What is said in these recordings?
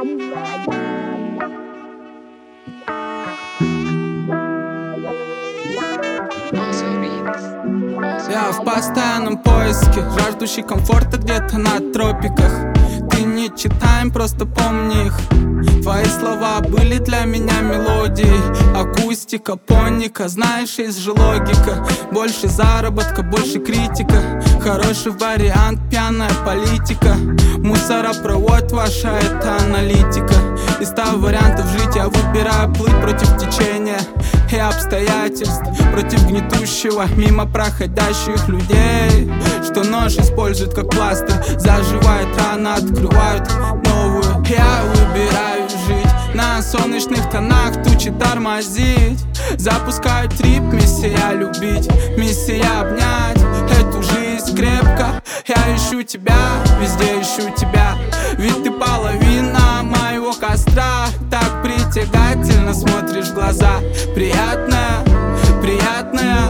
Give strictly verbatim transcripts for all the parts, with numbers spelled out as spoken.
Я в постоянном поиске, жаждущий комфорта где-то на тропиках. Ты не читаем, просто помни их. Твои слова были для меня мелодией. Акустика, поника, знаешь, есть же логика. Больше заработка, больше критика. Хороший вариант, пьяная политика. Мусоропровод, ваша это аналитика. Из ста вариантов жить я выбираю плыть против течения и обстоятельств, против гнетущего мимо проходящих людей, что нож используют как пластырь. Заживает рана, открывают новую. Я выбираю жить на солнечных тонах, тучи тормозить. Запускаю трип, миссия любить, миссия обнять эту жизнь крепко. Я ищу тебя, везде ищу тебя, ведь ты половина моего костра. Так притягательно смотришь в глаза, приятная, приятная.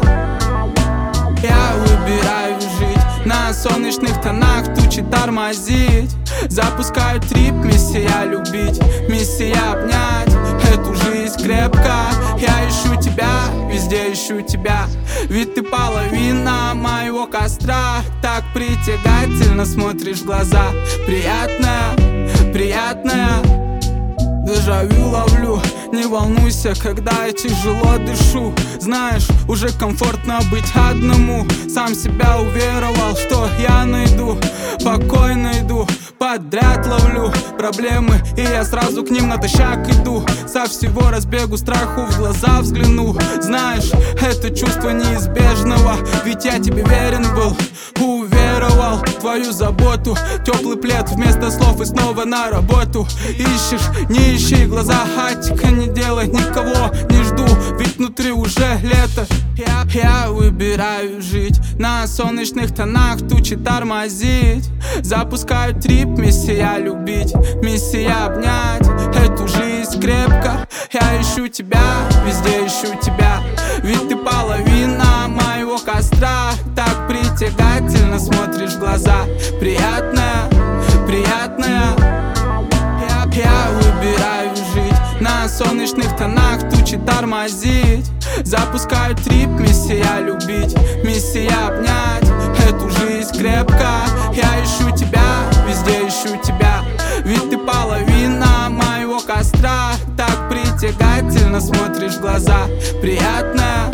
Я выбираю жить на солнечных тонах, тучи тормозить. Запускаю трип, миссия любить, миссия обнять эту жизнь крепко. Я ищу тебя, везде ищу тебя, ведь ты половина моего костра. Так притягательно смотришь в глаза, приятная, приятная. Дежавю ловлю, не волнуйся, когда я тяжело дышу. Знаешь, уже комфортно быть одному. Сам себя уверовал, что я найду, покой найду. Подряд ловлю проблемы, и я сразу к ним натощак иду. Со всего разбегу страху в глаза взгляну. Знаешь, это чувство неизбежного, ведь я тебе верен был, уверовал в твою заботу. Теплый плед вместо слов и снова на работу. Ищешь, не ищи глаза, хатика не делай, никого не жду, ведь внутри уже лето. Я, я выбираю жить на солнечных тонах, тучи тормозить. Запускаю трип, миссия любить, миссия обнять эту жизнь крепко. Я ищу тебя, везде ищу тебя, ведь ты половина моего костра. Так притягательно смотришь в глаза, приятная, приятная. Я, я выбираю жить на солнечных тонах, тучи тормозить. Запускаю трип, миссия любить, миссия обнять эту жизнь крепко. Я ищу тебя, везде ищу тебя, ведь ты половина моего костра. Так притягательно смотришь в глаза, приятная,